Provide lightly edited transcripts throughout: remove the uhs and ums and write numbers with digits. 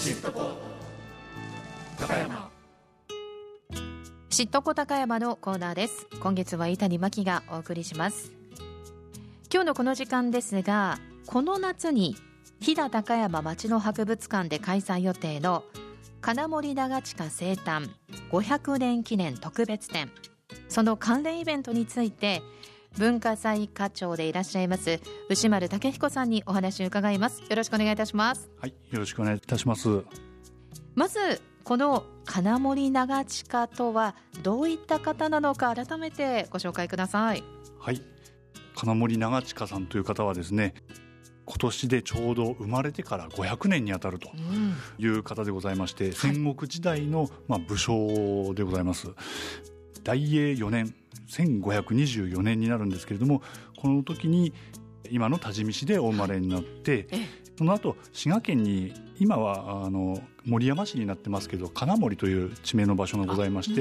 知っとこ高山。 知っとこ高山のコーナーです。今月は伊谷真希がお送りします。今日のこの時間ですが、この夏に飛騨高山町の博物館で開催予定の金森長近生誕500年記念特別展、その関連イベントについて文化財課長でいらっしゃいます牛丸武彦さんにお話を伺います。よろしくお願いいたします。 はい、よろしくお願いいたします。 まずこの金森長近とはどういった方なのか改めてご紹介ください。 はい、金森長近さんという方はですね、今年でちょうど生まれてから500年にあたるという方でございまして、戦国時代の武将でございます。大永4年1524年になるんですけれども、この時に今の多治見市でお生まれになって、その後滋賀県に今は守山市になってますけど金森という地名の場所がございまして、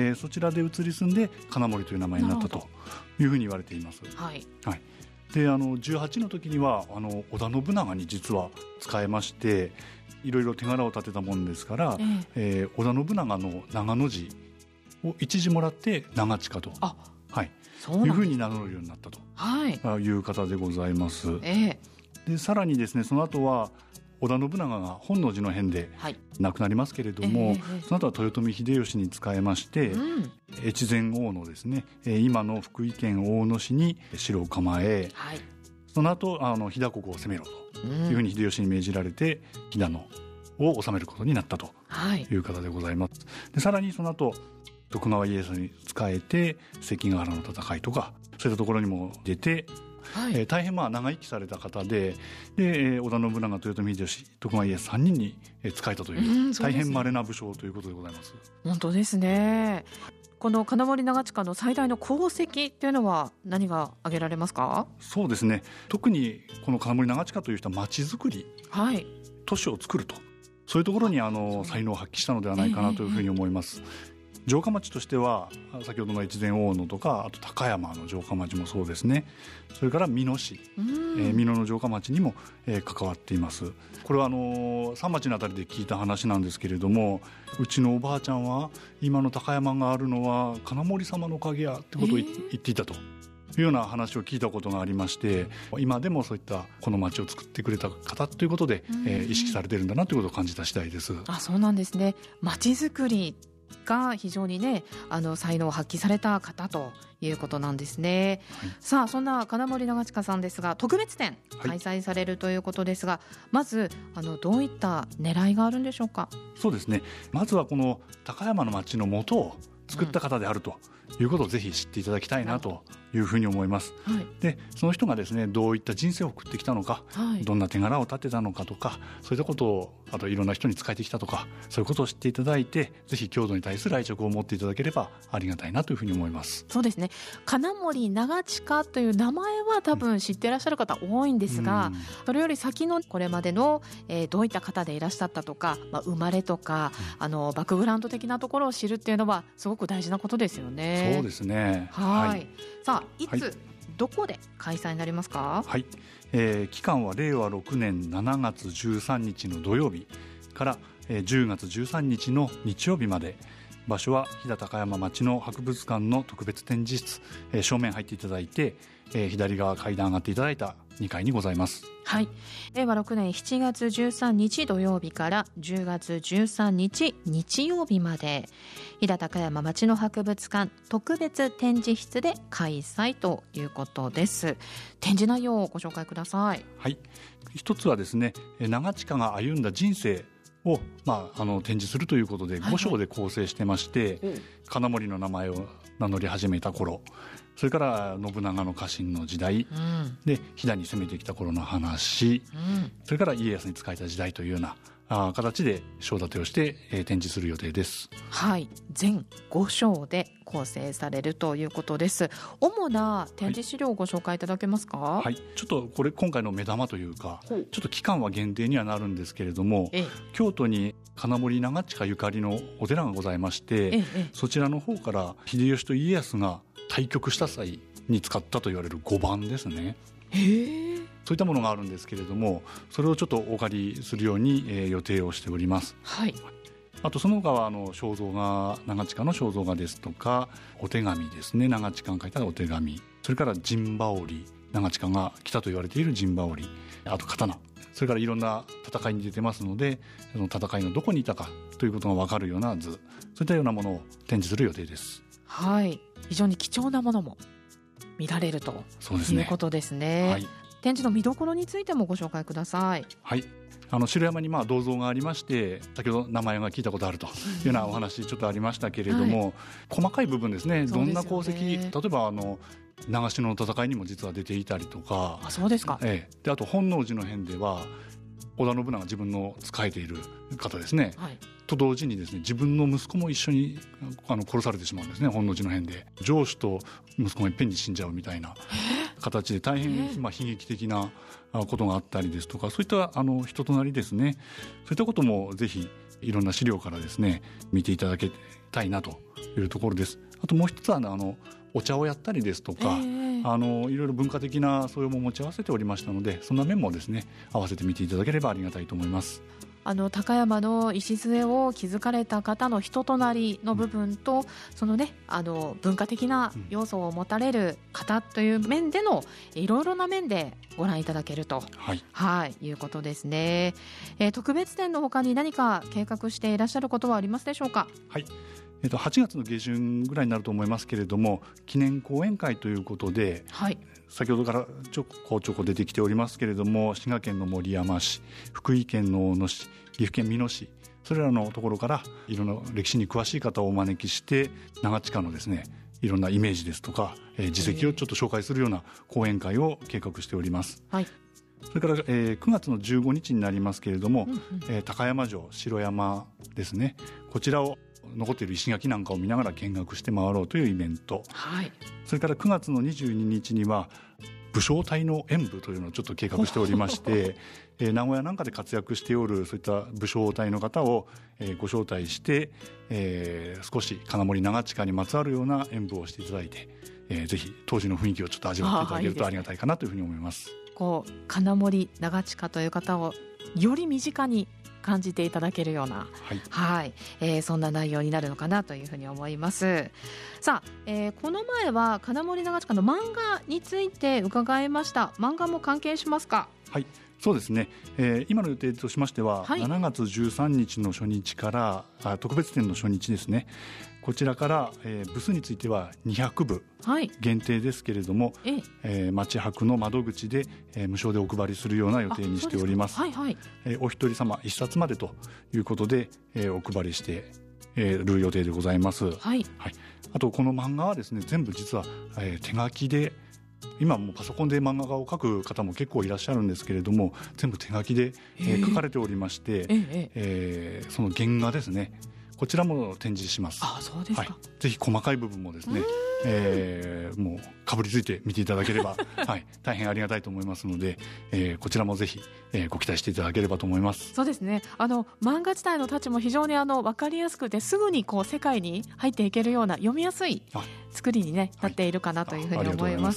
そちらで移り住んで金森という名前になったというふうに言われています。 はいはい、で18の時には織田信長に実は仕えまして、いろいろ手柄を立てたもんですから、織田信長の長の字を一字もらって長近と、いうふうに名乗るようになったという方でございます。でさらにですね、その後は織田信長が本能寺の変で亡くなりますけれども、その後は豊臣秀吉に仕えまして、越前大野ですね、今の福井県大野市に城を構え、その後飛騨国を攻めろというふうに秀吉に命じられて飛騨のを治めることになったという方でございます。でさらにその後徳川家康に仕えて関ヶ原の戦いとかそういったところにも出て、大変長生きされた方で、織田信長、豊臣秀吉、徳川家康3人に仕えたという、大変稀な武将ということでございます。 本当ですね。この金森長近の最大の功績っていうのは何が挙げられますか？ そうですね、特にこの金森長近という人は町づくり、都市を作ると、そういうところに才能を発揮したのではないかなというふうに思います。城下町としては先ほどの越前大野とか、あと高山の城下町もそうですね、それから美濃市、美濃の城下町にも、関わっています。これは三町のあたりで聞いた話なんですけれども、うちのおばあちゃんは今の高山があるのは金森様のおかげやってことを言っていたというような話を聞いたことがありまして、今でもそういったこの町を作ってくれた方ということで、意識されているんだなということを感じた次第です。 そうなんですね。町づくりが非常にね、才能を発揮された方ということなんですね。さあ、そんな金森長近さんですが、特別展開催されるということですが、まずどういった狙いがあるんでしょうか？ そうですね、まずはこの高山の町の元を作った方であるということをぜひ知っていただきたいなというふうに思います。でその人がですね、どういった人生を送ってきたのか、どんな手柄を立てたのかとか、そういったことを、あといろんな人に仕えてきたとか、そういうことを知っていただいて、ぜひ郷土に対する愛着を持っていただければありがたいなというふうに思います。 そうですね、金森長近という名前は多分知っていらっしゃる方多いんですが、それより先のこれまでの、どういった方でいらっしゃったとか、生まれとか、バックグラウンド的なところを知るっていうのはすごく大事なことですよね。 そうですね。 さあ、いつ、どこで開催になりますか？ 期間は令和6年7月13日の土曜日から10月13日の日曜日まで、場所は飛騨高山町の博物館の特別展示室、正面入っていただいて、左側階段上がっていただいた2階にございます。 令和6年7月13日土曜日から10月13日日曜日まで、飛騨高山町の博物館特別展示室で開催ということです。展示内容をご紹介ください。 一つはですね、長近が歩んだ人生を、展示するということで5章で構成してまして、金森の名前を名乗り始めた頃、それから信長の家臣の時代、で飛騨に攻めてきた頃の話、それから家康に仕えた時代というような形で章立てをして、展示する予定です。 全5章で構成されるということです。主な展示資料をご紹介いただけますか？ ちょっとこれ今回の目玉というか、ちょっと期間は限定にはなるんですけれども、京都に金森長近ゆかりのお寺がございまして、そちらの方から秀吉と家康が対局した際に使ったと言われる碁盤ですね。 そういったものがあるんですけれども、それをちょっとお借りするように、予定をしております。 はい。 あとその他は肖像画、長近の肖像画ですとか、お手紙ですね、長近が書いたお手紙、それから陣羽織、長近が来たと言われている陣羽織、あと刀、それからいろんな戦いに出てますので、その戦いのどこにいたかということが分かるような図、そういったようなものを展示する予定です。 はい。非常に貴重なものも見られるということですね。はい、展示の見どころについてもご紹介ください。 はい。城山に銅像がありまして、先ほど名前が聞いたことあるというようなお話ちょっとありましたけれども、はい、細かい部分ですね、どんな功績、例えば長篠の戦いにも実は出ていたりとか。 あ、そうですか。 で、あと本能寺の変では織田信長が自分の仕えている方ですね、はい、と同時にですね、自分の息子も一緒に殺されてしまうんですね、本能寺の変で。上司と息子がいっぺんに死んじゃうみたいな形で、大変悲劇的なことがあったりですとか、そういった人となりですね、そういったこともぜひいろんな資料からですね見ていただきたいなというところです。あともう一つはお茶をやったりですとか、いろいろ文化的な素養も持ち合わせておりましたので、そんな面もですね合わせて見ていただければありがたいと思います。 高山の礎を築かれた方の人となりの部分と、そのね文化的な要素を持たれる方という面でのいろいろな面でご覧いただけると、いうことですね。特別展の他に何か計画していらっしゃることはありますでしょうか。 はい、8月の下旬ぐらいになると思いますけれども、記念講演会ということで、先ほどからちょこちょこ出てきておりますけれども、滋賀県の守山市、福井県の大野市、岐阜県美濃市、それらのところからいろんな歴史に詳しい方をお招きして、長近のですねいろんなイメージですとか、実績をちょっと紹介するような講演会を計画しております。それから、9月の15日になりますけれども、高山城、城山ですね、こちらを残っている石垣なんかを見ながら見学して回ろうというイベント、それから9月の22日には武将隊の演舞というのをちょっと計画しておりまして名古屋なんかで活躍しておるそういった武将隊の方を、ご招待して、少し金森長近にまつわるような演舞をしていただいて、ぜひ当時の雰囲気をちょっと味わっていただけるとありがたいかなというふうに思います。 金森長近という方をより身近に感じていただけるような、そんな内容になるのかなというふうに思います。さあ、この前は金森長近の漫画について伺いました。漫画も関係しますか。 はい、そうですね、今の予定としましては、7月13日の初日から特別展の初日ですね、こちらから、部数については200部限定ですけれども、町泊の窓口で、無償でお配りするような予定にしております。お一人様1冊までということで、お配りしている予定でございます。あとこの漫画はですね、全部実は、手書きで、今もうパソコンで漫画画を描く方も結構いらっしゃるんですけれども、全部手書きで、書かれておりまして、その原画ですね、こちらも展示します。 そうですか。 ぜひ細かい部分もですね、もうかぶりついて見ていただければ、大変ありがたいと思いますので、こちらもぜひ、ご期待していただければと思います。 そうですね、漫画自体のタッチも非常に分かりやすくて、すぐに世界に入っていけるような読みやすい作りに、なっているかなというふうに思います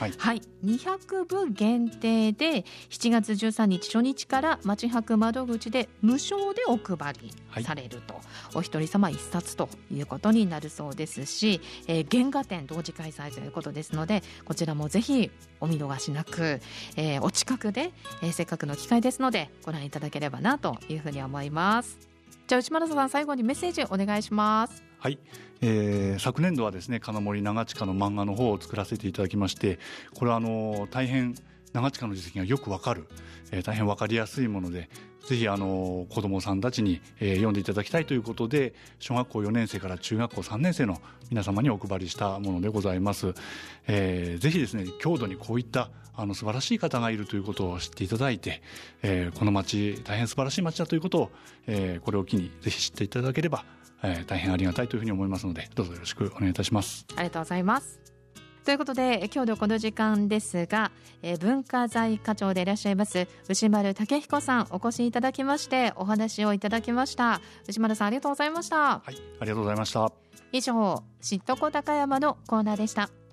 。200部限定で7月13日初日から町泊窓口で無償でお配りされると、お一人様1冊ということになるそうですし、原画展同時開催ということですので、こちらもぜひお見逃しなく、お近くで、せっかくの機会ですのでご覧いただければなというふうに思います。じゃあ内村さん、最後にメッセージお願いします。 はい、昨年度はですね、金森長近の漫画の方を作らせていただきまして、これは大変長近の実績がよくわかる、大変わかりやすいもので、ぜひ子どもさんたちに、読んでいただきたいということで、小学校4年生から中学校3年生の皆様にお配りしたものでございます。ぜひですね、郷土にこういった素晴らしい方がいるということを知っていただいて、この町大変素晴らしい町だということを、これを機にぜひ知っていただければ、大変ありがたいというふうに思いますので、どうぞよろしくお願いいたします。 ありがとうございます。ということで、今日のこの時間ですが、文化財課長でいらっしゃいます牛丸武彦さん、お越しいただきましてお話をいただきました。牛丸さん、ありがとうございました。 はい、ありがとうございました。 以上、知床高山のコーナーでした。